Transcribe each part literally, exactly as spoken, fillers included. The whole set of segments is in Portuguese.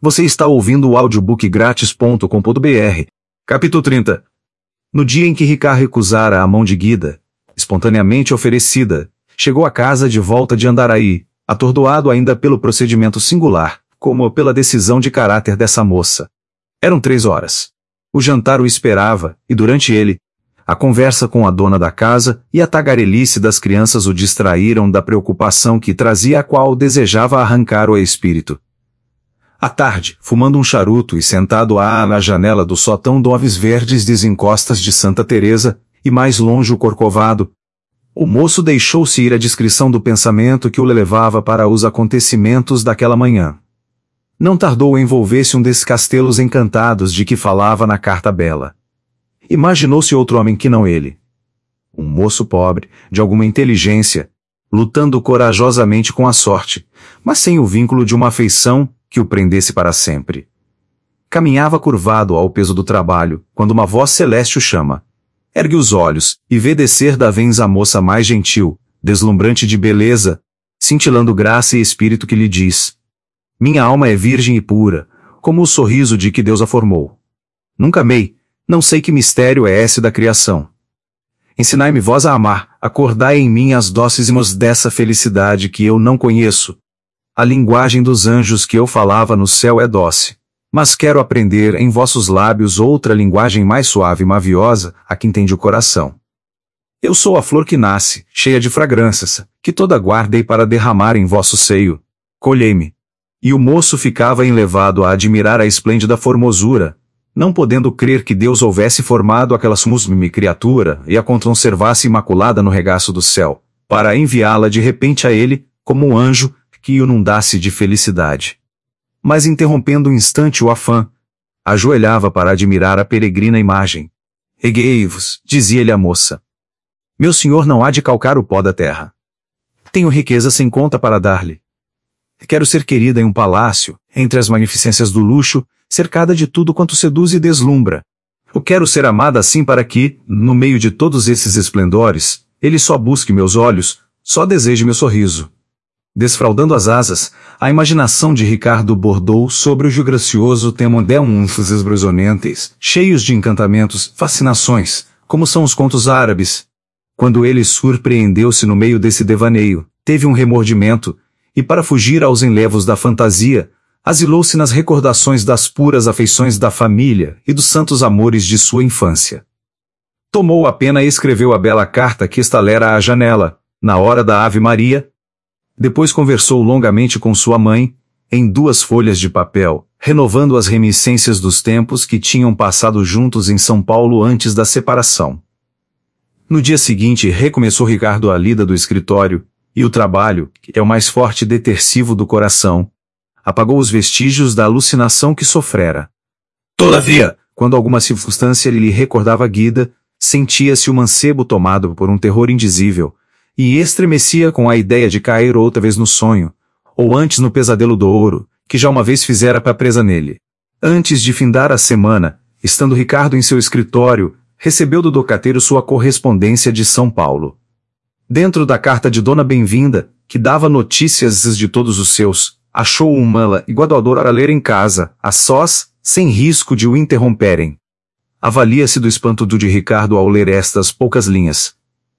Você está ouvindo o audiobook grátis ponto com ponto br. Capítulo trinta. No dia em que Ricard recusara a mão de Guida, espontaneamente oferecida, chegou à casa de volta de Andaraí, atordoado ainda pelo procedimento singular, como pela decisão de caráter dessa moça. Eram três horas. O jantar o esperava, e durante ele, a conversa com a dona da casa e a tagarelice das crianças o distraíram da preocupação que trazia a qual desejava arrancar o espírito. À tarde, fumando um charuto e sentado à na janela do sótão Doves Verdes desencostas de Santa Teresa, e mais longe o Corcovado, o moço deixou-se ir à descrição do pensamento que o levava para os acontecimentos daquela manhã. Não tardou em envolver-se um desses castelos encantados de que falava na carta bela. Imaginou-se outro homem que não ele. Um moço pobre, de alguma inteligência, lutando corajosamente com a sorte, mas sem o vínculo de uma afeição que o prendesse para sempre. Caminhava curvado ao peso do trabalho, quando uma voz celeste o chama. Ergue os olhos, e vê descer da vens a moça mais gentil, deslumbrante de beleza, cintilando graça e espírito que lhe diz: minha alma é virgem e pura, como o sorriso de que Deus a formou. Nunca amei, não sei que mistério é esse da criação. Ensinai-me vós a amar, acordai em mim as doces imos dessa felicidade que eu não conheço. A linguagem dos anjos que eu falava no céu é doce, mas quero aprender em vossos lábios outra linguagem mais suave e maviosa, a que entende o coração. Eu sou a flor que nasce, cheia de fragrâncias, que toda guardei para derramar em vosso seio. Colhei-me. E o moço ficava enlevado a admirar a esplêndida formosura, não podendo crer que Deus houvesse formado aquela sublime criatura e a conservasse imaculada no regaço do céu, para enviá-la de repente a ele, como um anjo, que o inundasse de felicidade. Mas interrompendo um instante o afã, ajoelhava para admirar a peregrina imagem. Erguei-vos, dizia-lhe a moça. Meu senhor não há de calcar o pó da terra. Tenho riqueza sem conta para dar-lhe. Quero ser querida em um palácio, entre as magnificências do luxo, cercada de tudo quanto seduz e deslumbra. Eu quero ser amada assim para que, no meio de todos esses esplendores, ele só busque meus olhos, só deseje meu sorriso. Desfraldando as asas, a imaginação de Ricardo bordou sobre o gio gracioso tema de uns esbrisonentes, cheios de encantamentos, fascinações, como são os contos árabes. Quando ele surpreendeu-se no meio desse devaneio, teve um remordimento, e para fugir aos enlevos da fantasia, asilou-se nas recordações das puras afeições da família e dos santos amores de sua infância. Tomou a pena e escreveu a bela carta que estalera à janela, na hora da Ave Maria. Depois conversou longamente com sua mãe, em duas folhas de papel, renovando as reminiscências dos tempos que tinham passado juntos em São Paulo antes da separação. No dia seguinte recomeçou Ricardo a lida do escritório, e o trabalho, que é o mais forte detersivo do coração, apagou os vestígios da alucinação que sofrera. Todavia, quando alguma circunstância lhe recordava Guida, sentia-se o mancebo tomado por um terror indizível, e estremecia com a ideia de cair outra vez no sonho, ou antes no pesadelo do ouro, que já uma vez fizera para presa nele. Antes de findar a semana, estando Ricardo em seu escritório, recebeu do docateiro sua correspondência de São Paulo. Dentro da carta de Dona Bem-vinda, que dava notícias de todos os seus, achou uma igualadora a ler em casa, a sós, sem risco de o interromperem. Avalia-se do espanto do de Ricardo ao ler estas poucas linhas.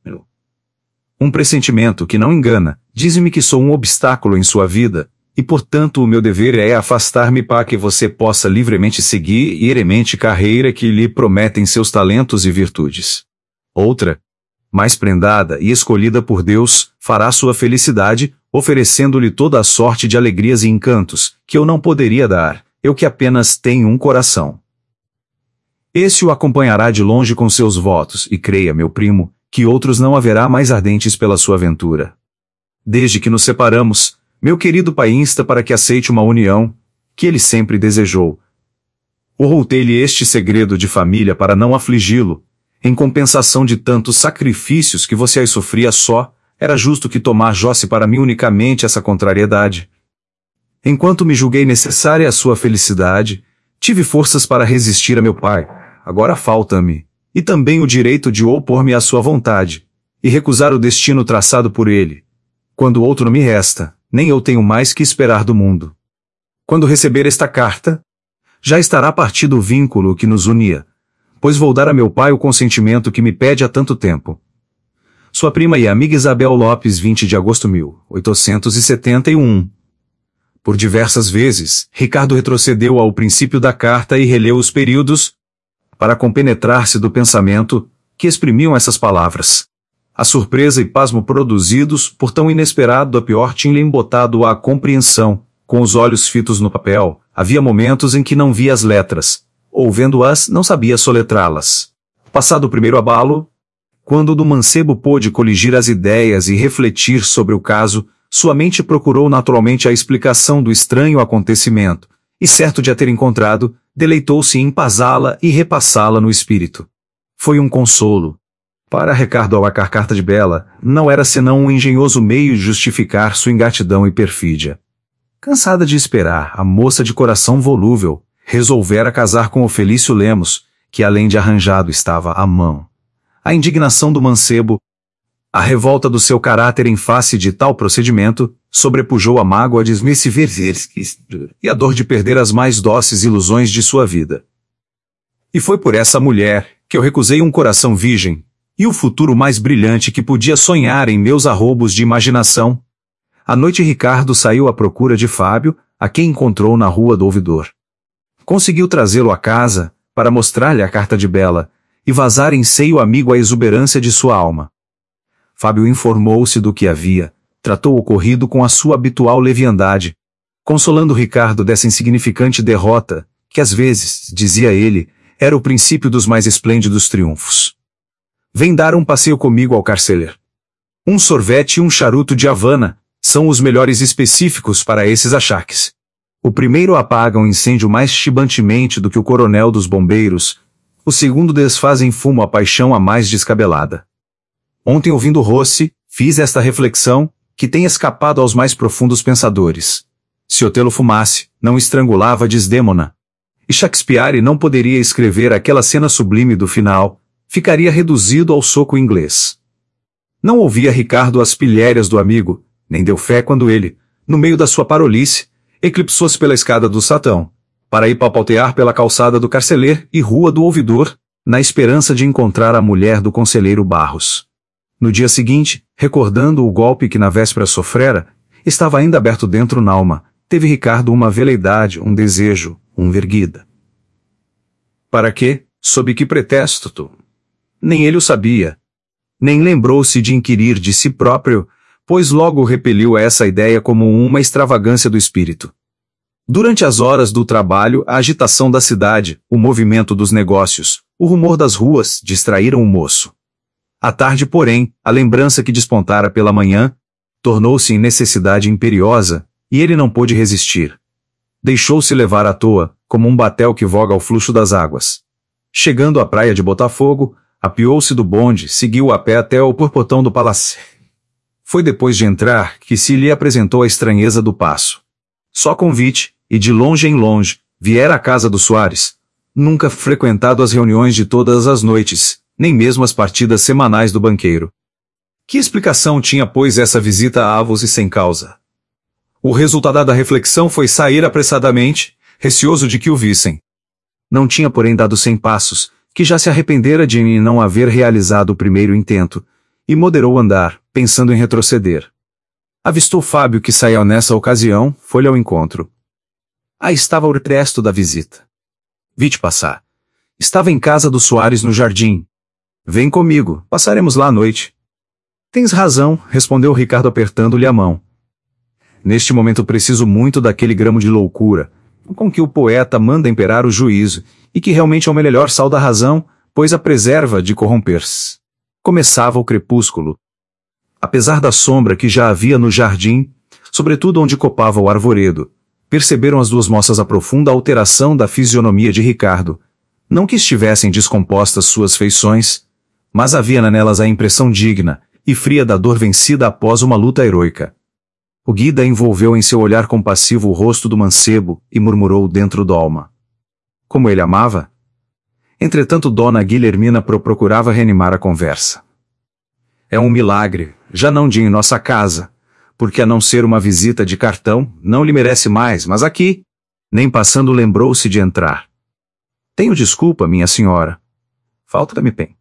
Um pressentimento que não engana, diz-me que sou um obstáculo em sua vida, e portanto o meu dever é afastar-me para que você possa livremente seguir a iremente carreira que lhe prometem seus talentos e virtudes. Outra, mais prendada e escolhida por Deus, fará sua felicidade, oferecendo-lhe toda a sorte de alegrias e encantos, que eu não poderia dar, eu que apenas tenho um coração. Esse o acompanhará de longe com seus votos, e creia, meu primo, que outros não haverá mais ardentes pela sua aventura. Desde que nos separamos, meu querido pai insta para que aceite uma união, que ele sempre desejou. Ocultei-lhe este segredo de família para não afligi-lo, em compensação de tantos sacrifícios que você aí sofria só, era justo que tomasse para mim unicamente essa contrariedade. Enquanto me julguei necessária a sua felicidade, tive forças para resistir a meu pai, agora falta-me, e também o direito de opor-me à sua vontade, e recusar o destino traçado por ele. Quando outro não me resta, nem eu tenho mais que esperar do mundo. Quando receber esta carta, já estará partido o vínculo que nos unia, pois vou dar a meu pai o consentimento que me pede há tanto tempo. Sua prima e amiga Isabel Lopes, vinte de agosto de mil oitocentos e setenta e um. Por diversas vezes, Ricardo retrocedeu ao princípio da carta e releu os períodos para compenetrar-se do pensamento que exprimiam essas palavras. A surpresa e pasmo produzidos por tão inesperado a pior tinham-lhe embotado a compreensão. Com os olhos fitos no papel, havia momentos em que não via as letras, ou vendo-as, não sabia soletrá-las. Passado o primeiro abalo, quando do mancebo pôde coligir as ideias e refletir sobre o caso, sua mente procurou naturalmente a explicação do estranho acontecimento, e certo de a ter encontrado, deleitou-se em pasá-la e repassá-la no espírito. Foi um consolo. Para Ricardo, ao acar carta de Bela, não era senão um engenhoso meio de justificar sua ingratidão e perfídia. Cansada de esperar, a moça de coração volúvel resolvera casar com o Felício Lemos, que além de arranjado estava à mão. A indignação do mancebo, a revolta do seu caráter em face de tal procedimento, sobrepujou a mágoa de Smith-Verzerski e a dor de perder as mais doces ilusões de sua vida. E foi por essa mulher que eu recusei um coração virgem, e o futuro mais brilhante que podia sonhar em meus arroubos de imaginação. À noite Ricardo saiu à procura de Fábio, a quem encontrou na rua do Ouvidor. Conseguiu trazê-lo à casa, para mostrar-lhe a carta de Bela, e vazar em seio amigo a exuberância de sua alma. Fábio informou-se do que havia, tratou o ocorrido com a sua habitual leviandade, consolando Ricardo dessa insignificante derrota, que às vezes, dizia ele, era o princípio dos mais esplêndidos triunfos. Vem dar um passeio comigo ao Carceller. Um sorvete e um charuto de Havana são os melhores específicos para esses achaques. O primeiro apaga um incêndio mais chibantemente do que o coronel dos bombeiros, o segundo desfaz em fumo a paixão a mais descabelada. Ontem, ouvindo Rossi, fiz esta reflexão, que tem escapado aos mais profundos pensadores. Se Otelo fumasse, não estrangulava Desdémona. E Shakespeare não poderia escrever aquela cena sublime do final, ficaria reduzido ao soco inglês. Não ouvia Ricardo as pilhérias do amigo, nem deu fé quando ele, no meio da sua parolice, eclipsou-se pela escada do Satão, para ir palpaltear pela calçada do Carceller e rua do Ouvidor, na esperança de encontrar a mulher do conselheiro Barros. No dia seguinte, recordando o golpe que na véspera sofrera, estava ainda aberto dentro n'alma, teve Ricardo uma veleidade, um desejo, um verguida. Para quê? Sob que pretexto tu? Nem ele o sabia. Nem lembrou-se de inquirir de si próprio, pois logo repeliu essa ideia como uma extravagância do espírito. Durante as horas do trabalho, a agitação da cidade, o movimento dos negócios, o rumor das ruas distraíram o moço. À tarde, porém, a lembrança que despontara pela manhã, tornou-se em necessidade imperiosa, e ele não pôde resistir. Deixou-se levar à toa, como um batel que voga ao fluxo das águas. Chegando à praia de Botafogo, apiou-se do bonde, seguiu a pé até o portão do palácio. Foi depois de entrar que se lhe apresentou a estranheza do passo. Só convite, e de longe em longe, viera à casa do Soares, nunca frequentado as reuniões de todas as noites, nem mesmo as partidas semanais do banqueiro. Que explicação tinha, pois, essa visita a avos e sem causa? O resultado da reflexão foi sair apressadamente, receoso de que o vissem. Não tinha, porém, dado cem passos, que já se arrependera de não haver realizado o primeiro intento, e moderou o andar, pensando em retroceder. Avistou Fábio que saía nessa ocasião, foi-lhe ao encontro. Aí estava o resto da visita. Vi-te passar. Estava em casa do Soares no jardim. Vem comigo, passaremos lá à noite. Tens razão, respondeu Ricardo apertando-lhe a mão. Neste momento preciso muito daquele gramo de loucura, com que o poeta manda imperar o juízo, e que realmente é o melhor sal da razão, pois a preserva de corromper-se. Começava o crepúsculo. Apesar da sombra que já havia no jardim, sobretudo onde copava o arvoredo, perceberam as duas moças a profunda alteração da fisionomia de Ricardo. Não que estivessem descompostas suas feições, mas havia nelas a impressão digna e fria da dor vencida após uma luta heroica. O guida envolveu em seu olhar compassivo o rosto do mancebo e murmurou dentro d'alma. Como ele amava? Entretanto, Dona Guilhermina pro procurava reanimar a conversa. É um milagre, já não de em nossa casa, porque a não ser uma visita de cartão, não lhe merece mais, mas aqui, Nem passando lembrou-se de entrar. Tenho desculpa, minha senhora. Falta-me bem.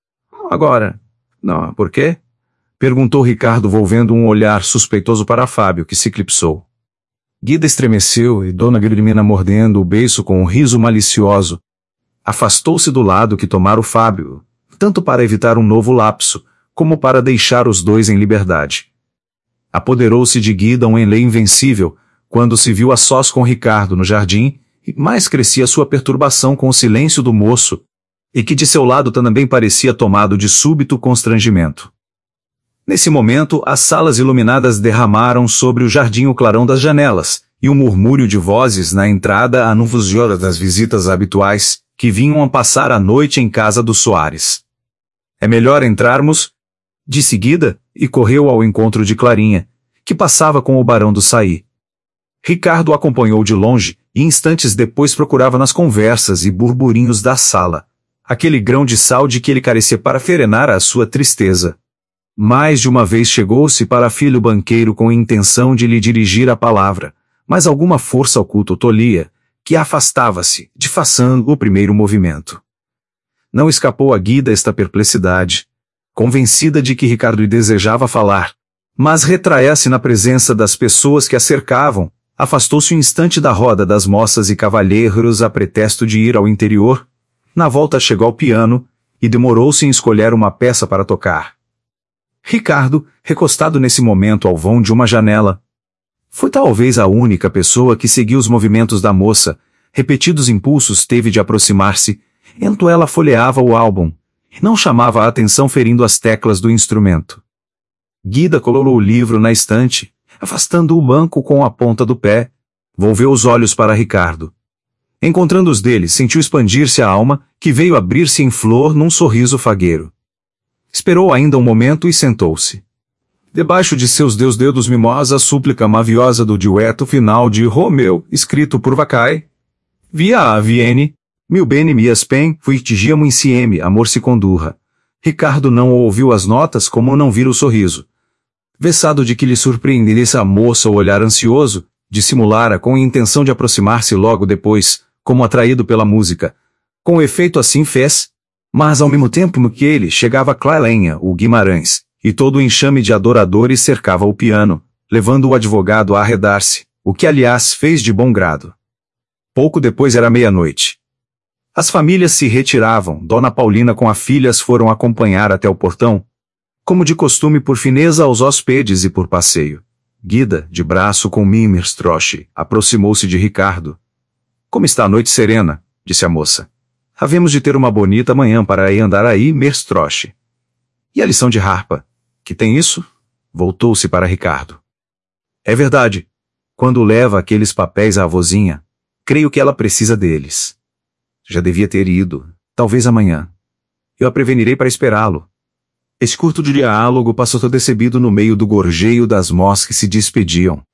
Agora, não, por quê? Perguntou Ricardo, volvendo um olhar suspeitoso para Fábio, que se eclipsou. Guida estremeceu e Dona Guilhermina, mordendo o beiço com um riso malicioso, afastou-se do lado que tomara o Fábio, tanto para evitar um novo lapso, como para deixar os dois em liberdade. Apoderou-se de Guida um enleio invencível, quando se viu a sós com Ricardo no jardim, e mais crescia sua perturbação com o silêncio do moço, e que de seu lado também parecia tomado de súbito constrangimento. Nesse momento, as salas iluminadas derramaram sobre o jardim o clarão das janelas, e um murmúrio de vozes na entrada anunciou das visitas habituais, que vinham a passar a noite em casa dos Soares. É melhor entrarmos, disse Guida, e correu ao encontro de Clarinha, que passava com o barão do Saí. Ricardo o acompanhou de longe, e instantes depois procurava nas conversas e burburinhos da sala aquele grão de sal de que ele carecia para ferenar a sua tristeza. Mais de uma vez chegou-se para filho banqueiro com a intenção de lhe dirigir a palavra, mas alguma força oculta o tolhia, que afastava-se, disfarçando o primeiro movimento. Não escapou a Guida esta perplexidade, convencida de que Ricardo lhe desejava falar, mas retraía-se na presença das pessoas que a cercavam, afastou-se um instante da roda das moças e cavalheiros a pretexto de ir ao interior. Na volta chegou ao piano, e demorou-se em escolher uma peça para tocar. Ricardo, recostado nesse momento ao vão de uma janela, foi talvez a única pessoa que seguiu os movimentos da moça. Repetidos impulsos teve de aproximar-se, enquanto ela folheava o álbum, e não chamava a atenção ferindo as teclas do instrumento. Guida colocou o livro na estante, afastando o banco com a ponta do pé, volveu os olhos para Ricardo. Encontrando os dele, sentiu expandir-se a alma, que veio abrir-se em flor num sorriso fagueiro. Esperou ainda um momento e sentou-se. Debaixo de seus deus dedos mimosa a súplica maviosa do dueto final de Romeu, escrito por Vacai. Via a Vienne, mil bene mias pen, fuitigiamo insieme, amor se condurra. Ricardo não ouviu as notas como não vira o sorriso. Vessado de que lhe surpreenderia a moça o olhar ansioso, dissimulara com a intenção de aproximar-se logo depois, como atraído pela música. Com efeito assim fez, mas ao mesmo tempo que ele chegava Clarenha, o Guimarães, e todo o enxame de adoradores cercava o piano, levando o advogado a arredar-se, o que aliás fez de bom grado. Pouco depois era meia-noite. As famílias se retiravam, Dona Paulina com as filhas foram acompanhar até o portão, como de costume por fineza aos hóspedes e por passeio. Guida, de braço com Mimmerstroche, aproximou-se de Ricardo. Como está a noite serena? Disse a moça. Havemos de ter uma bonita manhã para ir andar aí, Merstroche. E a lição de harpa? Que tem isso? Voltou-se para Ricardo. É verdade. Quando leva aqueles papéis à vozinha, creio que ela precisa deles. Já devia ter ido, talvez amanhã. Eu a prevenirei para esperá-lo. Esse curto diálogo passou todo recebido no meio do gorjeio das mós que se despediam.